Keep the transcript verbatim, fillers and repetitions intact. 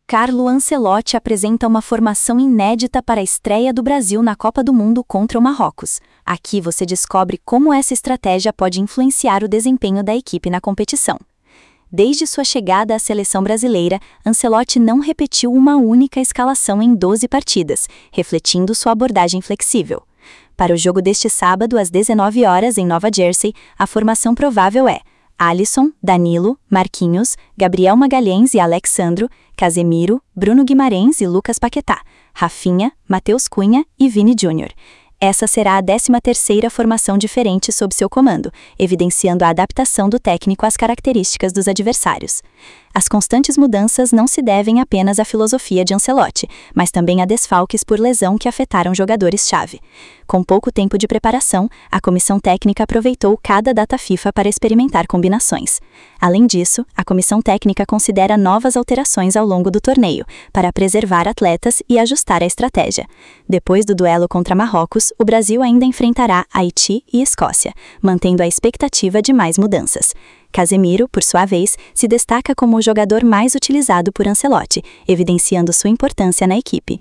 Carlo Ancelotti apresenta uma formação inédita para a estreia do Brasil na Copa do Mundo contra o Marrocos. Aqui você descobre como essa estratégia pode influenciar o desempenho da equipe na competição. Desde sua chegada à seleção brasileira, Ancelotti não repetiu uma única escalação em doze partidas, refletindo sua abordagem flexível. Para o jogo deste sábado, às dezenove horas, em Nova Jersey, a formação provável é Alisson, Danilo, Marquinhos, Gabriel Magalhães e Alex Sandro, Casemiro, Bruno Guimarães e Lucas Paquetá, Rafinha, Matheus Cunha e Vini Júnior Essa será a décima terceira formação diferente sob seu comando, evidenciando a adaptação do técnico às características dos adversários. As constantes mudanças não se devem apenas à filosofia de Ancelotti, mas também a desfalques por lesão que afetaram jogadores-chave. Com pouco tempo de preparação, a comissão técnica aproveitou cada data FIFA para experimentar combinações. Além disso, a comissão técnica considera novas alterações ao longo do torneio, para preservar atletas e ajustar a estratégia. Depois do duelo contra Marrocos, o Brasil ainda enfrentará Haiti e Escócia, mantendo a expectativa de mais mudanças. Casemiro, por sua vez, se destaca como o jogador mais utilizado por Ancelotti, evidenciando sua importância na equipe.